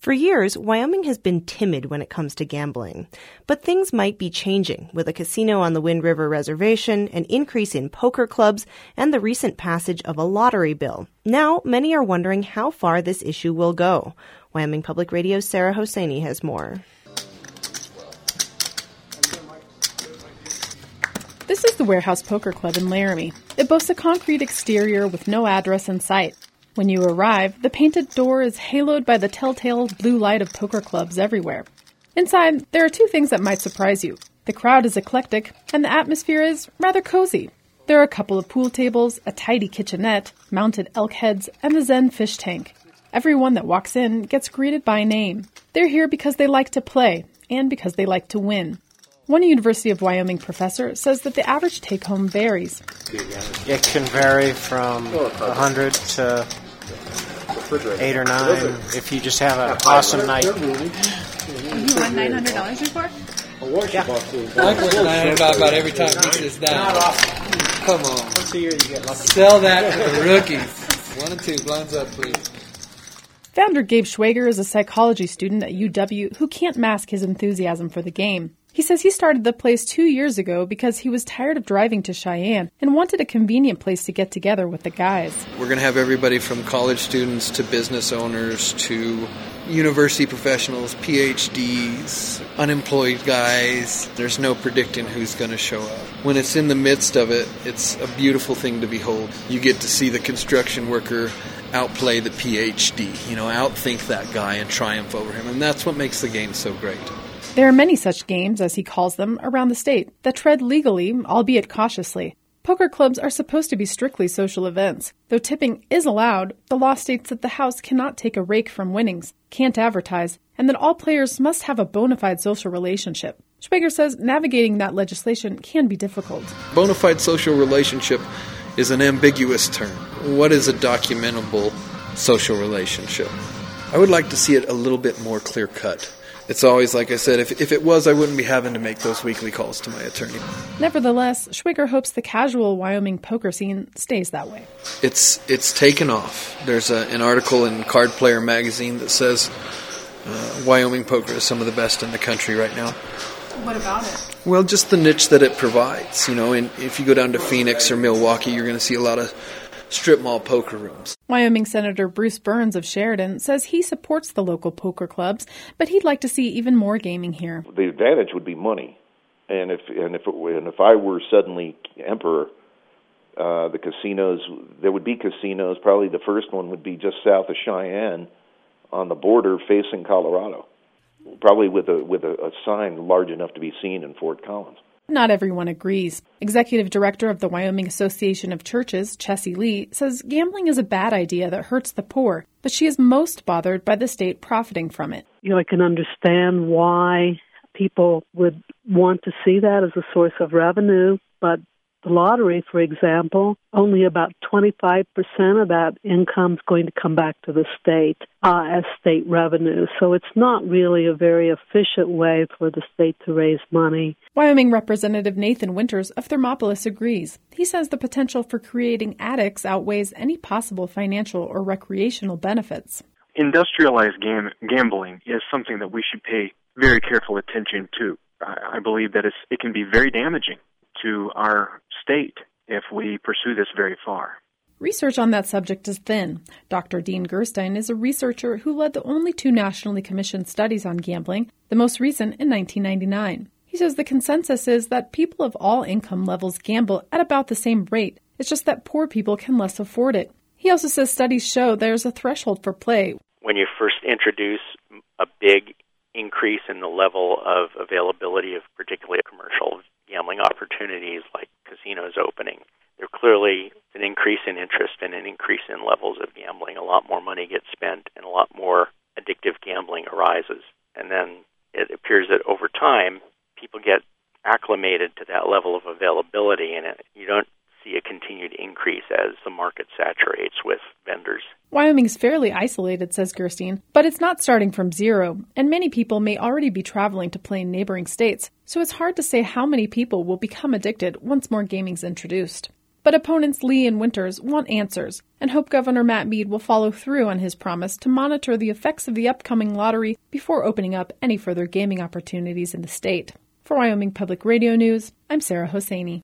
For years, Wyoming has been timid when it comes to gambling. But things might be changing with a casino on the Wind River Reservation, an increase in poker clubs, and the recent passage of a lottery bill. Now, many are wondering how far this issue will go. Wyoming Public Radio's Sarah Hosseini has more. This is the Warehouse Poker Club in Laramie. It boasts a concrete exterior with no address in sight. When you arrive, the painted door is haloed by the telltale blue light of poker clubs everywhere. Inside, there are two things that might surprise you. The crowd is eclectic, and the atmosphere is rather cozy. There are a couple of pool tables, a tidy kitchenette, mounted elk heads, and the Zen fish tank. Everyone that walks in gets greeted by name. They're here because they like to play, and because they like to win. One University of Wyoming professor says that the average take-home varies. It can vary from 100 to 8 or 9 if you just have an awesome night. You won $900 before? Yeah. I win $900 about every time he sits down. Come on. Once a year you get lucky. Sell that to the rookies. 1 and 2, blinds up, please. Founder Gabe Schwager is a psychology student at UW who can't mask his enthusiasm for the game. He says he started the place 2 years ago because he was tired of driving to Cheyenne and wanted a convenient place to get together with the guys. We're going to have everybody from college students to business owners to university professionals, PhDs, unemployed guys. There's no predicting who's going to show up. When it's in the midst of it, it's a beautiful thing to behold. You get to see the construction worker outplay the PhD, outthink that guy and triumph over him. And that's what makes the game so great. There are many such games, as he calls them, around the state that tread legally, albeit cautiously. Poker clubs are supposed to be strictly social events. Though tipping is allowed, the law states that the house cannot take a rake from winnings, can't advertise, and that all players must have a bona fide social relationship. Schwager says navigating that legislation can be difficult. Bona fide social relationship is an ambiguous term. What is a documentable social relationship? I would like to see it a little bit more clear-cut. It's always, like I said, if it was, I wouldn't be having to make those weekly calls to my attorney. Nevertheless, Schwager hopes the casual Wyoming poker scene stays that way. It's taken off. There's an article in Card Player magazine that says Wyoming poker is some of the best in the country right now. What about it? Well, just the niche that it provides. And if you go down to Phoenix or Milwaukee, you're going to see a lot of strip mall poker rooms. Wyoming Senator Bruce Burns of Sheridan says he supports the local poker clubs, but he'd like to see even more gaming here. The advantage would be money, and if I were suddenly emperor, the casinos, there would be casinos. Probably the first one would be just south of Cheyenne, on the border facing Colorado, probably with a sign large enough to be seen in Fort Collins. Not everyone agrees. Executive Director of the Wyoming Association of Churches, Chessie Lee, says gambling is a bad idea that hurts the poor, but she is most bothered by the state profiting from it. I can understand why people would want to see that as a source of revenue, but the lottery, for example, only about 25% of that income is going to come back to the state as state revenue. So it's not really a very efficient way for the state to raise money. Wyoming Representative Nathan Winters of Thermopolis agrees. He says the potential for creating addicts outweighs any possible financial or recreational benefits. Industrialized gambling is something that we should pay very careful attention to. I believe that it can be very damaging to our state if we pursue this very far. Research on that subject is thin. Dr. Dean Gerstein is a researcher who led the only 2 nationally commissioned studies on gambling, the most recent in 1999. He says the consensus is that people of all income levels gamble at about the same rate. It's just that poor people can less afford it. He also says studies show there's a threshold for play. When you first introduce a big increase in the level of availability of particularly commercial gambling opportunities like casinos opening, there clearly is an increase in interest and an increase in levels of gambling. A lot more money gets spent and a lot more addictive gambling arises. And then it appears that over time, people get acclimated to that level of availability, and you don't see a continued increase as the market saturates with vendors. Wyoming's fairly isolated, says Gerstein, but it's not starting from zero, and many people may already be traveling to play in neighboring states, so it's hard to say how many people will become addicted once more gaming's introduced. But opponents Lee and Winters want answers, and hope Governor Matt Mead will follow through on his promise to monitor the effects of the upcoming lottery before opening up any further gaming opportunities in the state. For Wyoming Public Radio News, I'm Sarah Hosseini.